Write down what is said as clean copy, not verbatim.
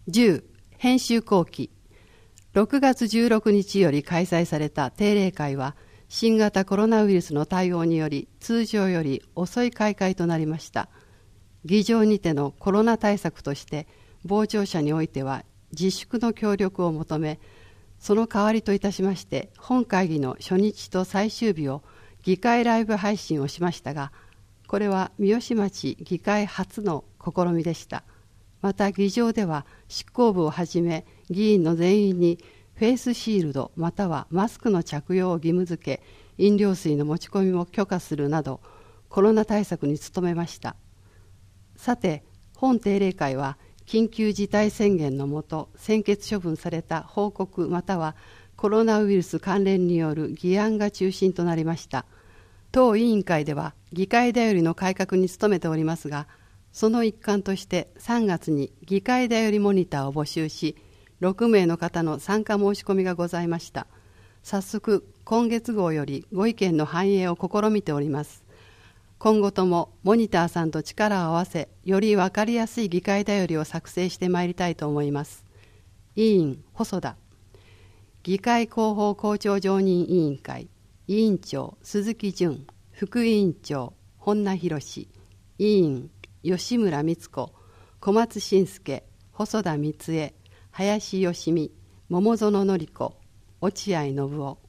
10. 編集後期。6月16日より開催された定例会は、新型コロナウイルスの対応により通常より遅い開会となりました。議場にてのコロナ対策として、傍聴者においては自粛の協力を求め、その代わりといたしまして、本会議の初日と最終日を議会ライブ配信をしましたが、これは三芳町議会初の試みでした。また議場では執行部をはじめ議員の全員にフェイスシールドまたはマスクの着用を義務付け、飲料水の持ち込みも許可するなどコロナ対策に努めました。さて、本定例会は緊急事態宣言のもと専決処分された報告またはコロナウイルス関連による議案が中心となりました。当委員会では議会だよりの改革に努めておりますが、その一環として3月に議会だよりモニターを募集し、6名の方の参加申し込みがございました。早速今月号よりご意見の反映を試みております。今後ともモニターさんと力を合わせ、より分かりやすい議会だよりを作成してまいりたいと思います。委員細田、議会広報校長常任委員会委員長鈴木淳、副委員長本名博、委員吉村光子、小松伸介、細田光恵、林芳美、桃園典子、落合信夫。